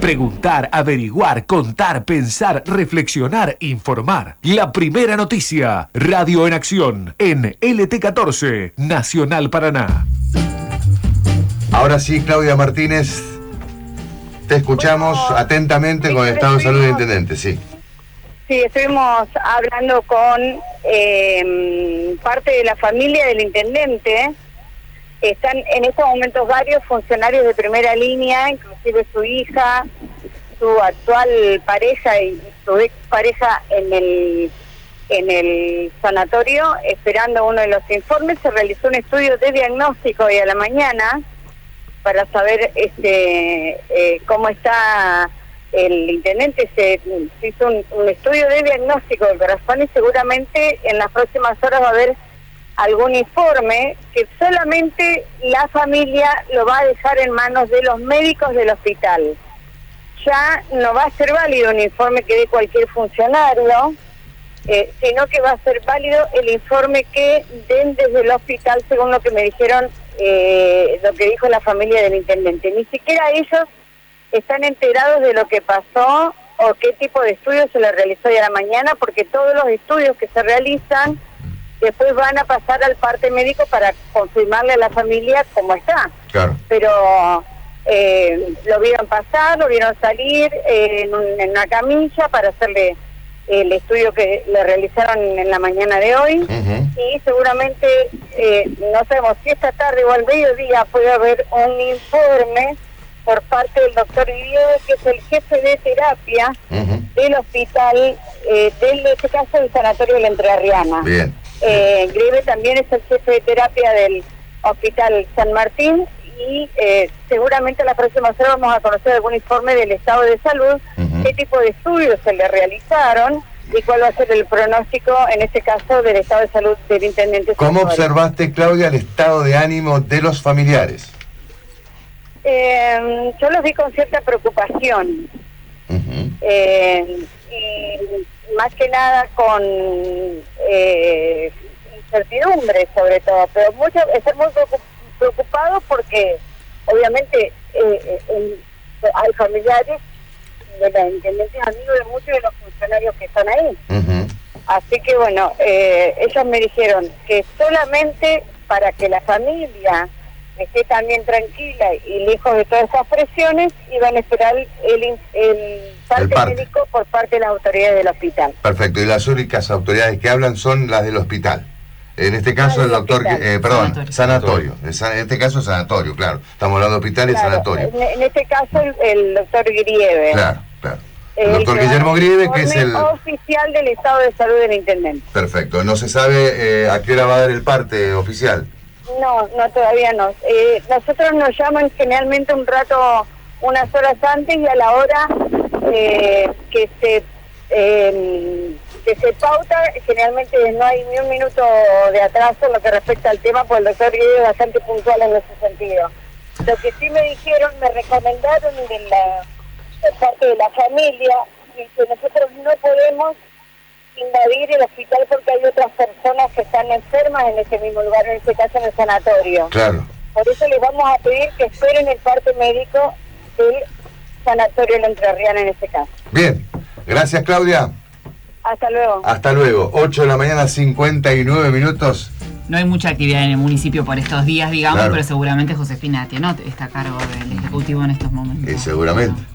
Preguntar, averiguar, contar, pensar, reflexionar, informar. La primera noticia. Radio en Acción en LT14, Nacional Paraná. Ahora sí, Claudia Martínez, te escuchamos atentamente con el estado de salud del intendente, sí. Sí, estuvimos hablando con parte de la familia del intendente. Están en estos momentos varios funcionarios de primera línea, inclusive su hija, su actual pareja y su ex pareja en el sanatorio, esperando uno de los informes. Se realizó un estudio de diagnóstico hoy a la mañana para saber cómo está el intendente. Se hizo un estudio de diagnóstico del corazón y seguramente en las próximas horas va a haber algún informe que solamente la familia lo va a dejar en manos de los médicos del hospital. Ya no va a ser válido un informe que dé cualquier funcionario, sino que va a ser válido el informe que den desde el hospital, según lo que me dijeron, lo que dijo la familia del intendente. Ni siquiera ellos están enterados de lo que pasó o qué tipo de estudios se le realizó hoy a la mañana, porque todos los estudios que se realizan después van a pasar al parte médico para confirmarle a la familia cómo está. Claro. Pero lo vieron pasar, lo vieron salir en una camilla para hacerle el estudio que le realizaron en la mañana de hoy. Y seguramente, no sabemos si esta tarde o al mediodía puede haber un informe por parte del doctor Grieve, que es el jefe de terapia del hospital, en este caso del sanatorio de la Entrerriana. Bien. Grieve también es el jefe de terapia del hospital San Martín y seguramente la próxima horas vamos a conocer algún informe del estado de salud, qué tipo de estudios se le realizaron y cuál va a ser el pronóstico, en este caso, del estado de salud del intendente. ¿Cómo observaste, Claudia, el estado de ánimo de los familiares? Yo los vi con cierta preocupación. Y más que nada con incertidumbre, sobre todo, pero están muy preocupados porque obviamente hay familiares de la intendencia, amigos de muchos de los funcionarios que están ahí. Así que bueno, ellos me dijeron que solamente para que la familia esté también tranquila y lejos de todas esas presiones, iban a esperar el parte médico por parte de las autoridades del hospital. Perfecto, y las únicas autoridades que hablan son las del hospital. En este caso el doctor, sanatorio. En este caso es sanatorio, claro. Estamos hablando de hospital y sanatorio. En este caso el doctor Grieve. Claro. El doctor Guillermo Grieve, que es el oficial del estado de salud del intendente. Perfecto. ¿No se sabe a qué hora va a dar el parte oficial? No, todavía no. Nosotros nos llaman generalmente un rato, unas horas antes, y a la hora que se pauta, generalmente no hay ni un minuto de atraso en lo que respecta al tema, porque el doctor Guido es bastante puntual en ese sentido. Lo que sí me dijeron, me recomendaron de parte de la familia, y que nosotros no podemos invadir el hospital porque hay otras personas que están enfermas en ese mismo lugar, en este caso en el sanatorio. Claro. Por eso les vamos a pedir que esperen el parte médico del sanatorio de la Entrerriana en este caso. Bien, gracias, Claudia. Hasta luego. Hasta luego. 8 de la mañana, 59 minutos. No hay mucha actividad en el municipio por estos días, digamos, claro, pero seguramente Josefina Tienot está a cargo del Ejecutivo en estos momentos. Seguramente.